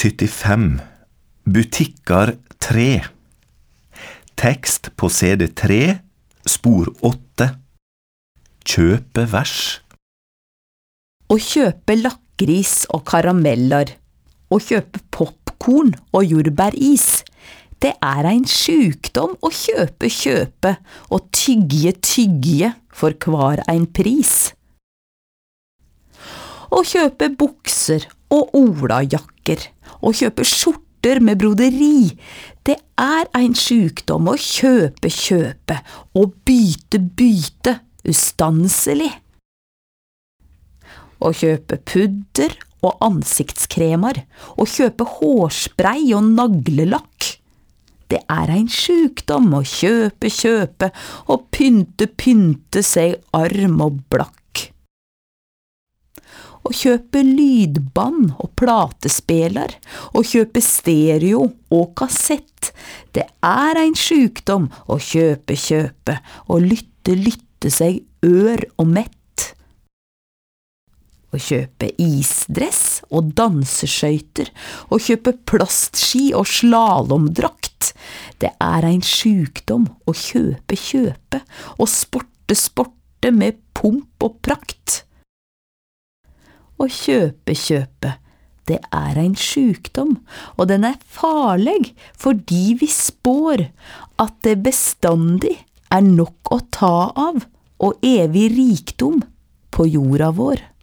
75. Butikkar 3. Tekst på CD3, spor 8. Kjøpe vers. Å kjøpe lakris og karameller, å kjøpe popcorn og jordbæris, det en sjukdom å kjøpe og tygge for hver en pris. Å kjøpe bukser og olajakker, å kjøpe skjorter med broderi, det en sjukdom å kjøpe og byte ustanselig. Å kjøpe pudder og ansiktskremer, å kjøpe hårspray og naglelakk, det en sjukdom å kjøpe og pynte seg arm og blakk. Å kjøpe lydband og platespeler, å kjøpe stereo og kassett, det en sjukdom å kjøpe og lytte seg ør og mett. Å kjøpe isdress og danseskøyter, å kjøpe plastski og slalomdrakt, det en sjukdom å kjøpe og sporte med pomp og prakt. Å kjøpe, det en sjukdom, og den farlig fordi vi spår at det bestandig nok å ta av og evig rikdom på jorda vår.